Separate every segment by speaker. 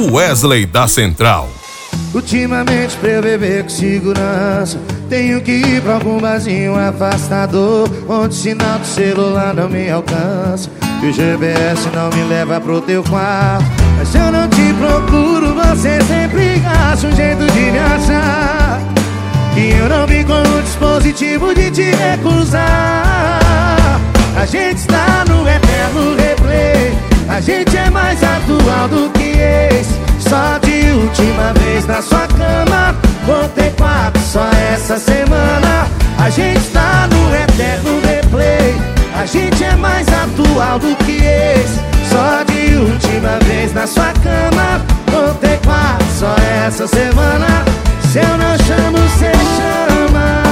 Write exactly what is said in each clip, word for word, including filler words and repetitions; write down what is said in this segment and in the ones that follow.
Speaker 1: Wesley da Central.
Speaker 2: Ultimamente pra eu beber com segurança, tenho que ir pra algum barzinho afastador, onde o sinal do celular não me alcança e o G P S não me leva pro teu quarto. Mas se eu não te procuro, você sempre acha um jeito de me achar, e eu não vim com o dispositivo de te recusar. A gente está no eterno replay, a gente é mais atual do que ex. Só de última vez na sua cama, contei quatro só essa semana. A gente tá no eterno replay, a gente é mais atual do que ex. Só de última vez na sua cama, contei quatro só essa semana. Se eu não chamo, cê chama.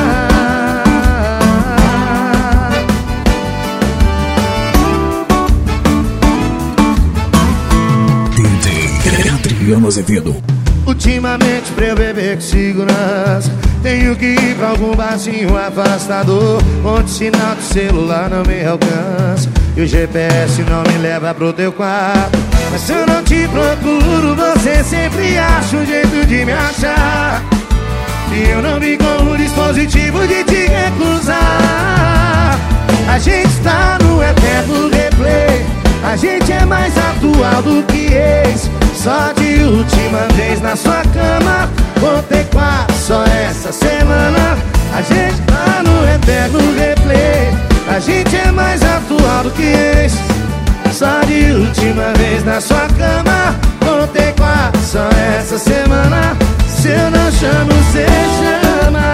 Speaker 3: Adriano Azevedo.
Speaker 2: Ultimamente pra eu beber com segurança, tenho que ir pra algum barzinho afastador, onde o sinal do celular não me alcança e o G P S não me leva pro teu quarto. Mas se eu não te procuro, você sempre acha um jeito de me achar, e eu não vim com o dispositivo de te recusar. A gente tá no eterno replay, a gente é mais atual do que ex. Só de última vez na sua cama, contei quatro só essa semana. A gente tá no eterno replay, a gente é mais atual do que ex. Só de última vez na sua cama, contei quatro só essa semana. Se eu não chamo, cê chama.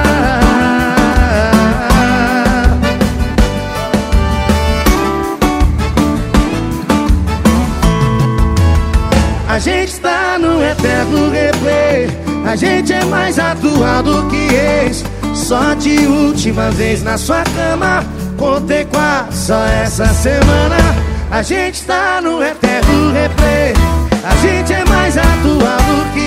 Speaker 2: A gente tá no eterno replay, a gente é mais atual do que ex. Só de última vez na sua cama, contei quatro só essa semana. A gente tá no eterno replay, a gente é mais atual do que